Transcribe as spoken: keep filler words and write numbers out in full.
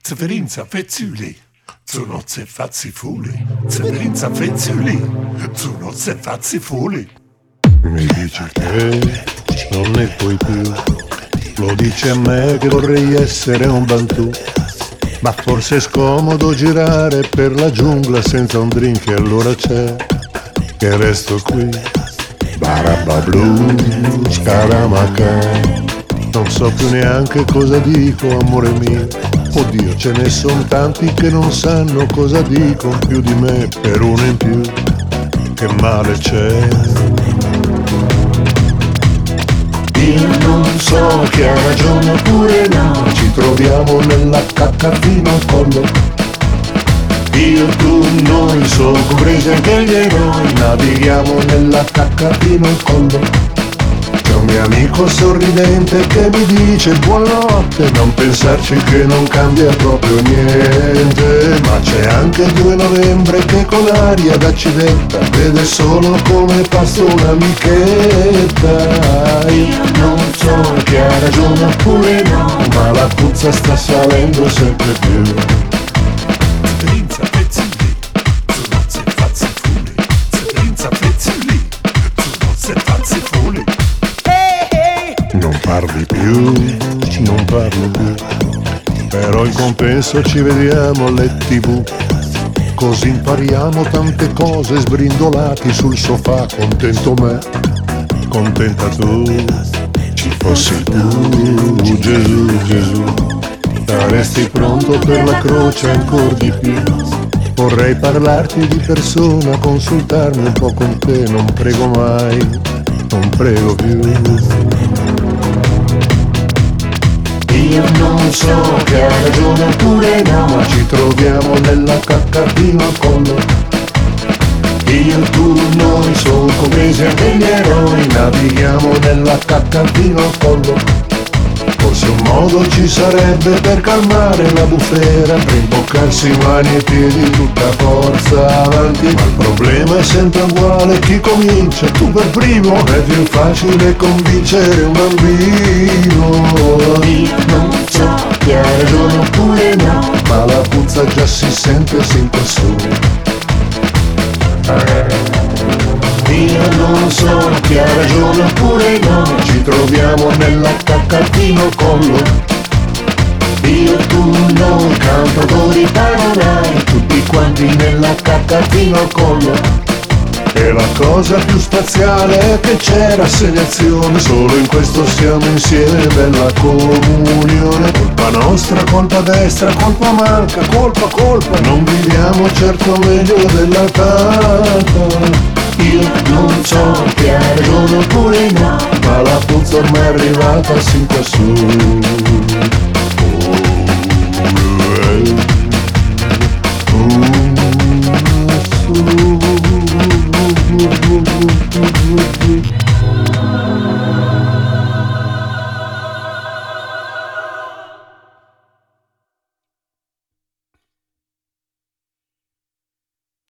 Severinza Fezzuli, zu nozze fazzi fuli. Severinza Fezzuli, zu nozze fazzi fuli. Mi dici che non ne puoi più, lo dici a me che vorrei essere un bantù, ma forse è scomodo girare per la giungla senza un drink e allora c'è che resto qui. Barabba blu, scaramacca, non so più neanche cosa dico, amore mio. Oddio, ce ne son tanti che non sanno cosa dicono più di me, per uno in più, che male c'è. Io non so chi ha ragione oppure no, ci troviamo nella cacca fino al collo. Io, tu, noi, sono compresi anche gli eroi, navighiamo nella cacca fino al collo. C'è un mio amico sorridente che mi dice buonanotte, non pensarci che non cambia proprio niente. Ma c'è anche il due novembre che con aria da civetta vede solo come passa un'amichetta. Io non so chi ha ragione oppure no, ma la puzza sta salendo sempre più. Severinza Fezzuli, zu nozze fazzi fuli. Severinza Fezzuli, zu nozze fazzi fuli. Non parli più, non parlo più, però in compenso ci vediamo alle tv, così impariamo tante cose sbrindolati sul sofà. Contento me, contenta tu, ci fossi tu, Gesù, Gesù, saresti pronto per la croce ancor di più. Vorrei parlarti di persona, consultarmi un po' con te, non prego mai, non prego più. Io non so che ha ragione oppure no, ma ci troviamo nella cacca fino al collo. Io, tu, noi, sono compresi anche gli eroi, navighiamo nella cacca fino al collo. Forse un modo ci sarebbe per calmare la bufera, rimboccarsi mani e piedi tutta forza avanti. Ma il problema è sempre uguale, chi comincia? Tu per primo. È più facile convincere un bambino. Io non so chi ha ragione oppure no, ma la puzza già si sente sin quassù. Io non so chi ha ragione oppure no, ci troviamo nella cacca fino al collo. Io, tu, noi, cantatori, paranai, tutti quanti nella cacca fino al collo. E la cosa più spaziale è che c'è rassegnazione, solo in questo siamo insieme, bella comunione. Colpa nostra, colpa destra, colpa manca, colpa, colpa, non viviamo certo meglio della tata. Io non so chi ha ragione oppure no, ma la puzza ormai è arrivata sin quassù.